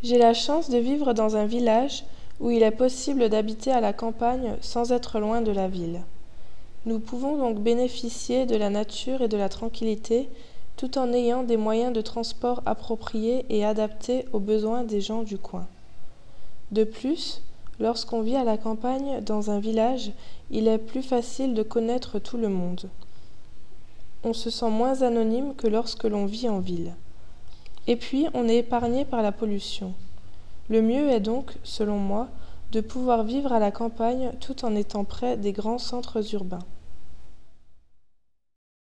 J'ai la chance de vivre dans un village où il est possible d'habiter à la campagne sans être loin de la ville. Nous pouvons donc bénéficier de la nature et de la tranquillité tout en ayant des moyens de transport appropriés et adaptés aux besoins des gens du coin. De plus, lorsqu'on vit à la campagne dans un village, il est plus facile de connaître tout le monde. On se sent moins anonyme que lorsque l'on vit en ville. Et puis, on est épargné par la pollution. Le mieux est donc, selon moi, de pouvoir vivre à la campagne tout en étant près des grands centres urbains.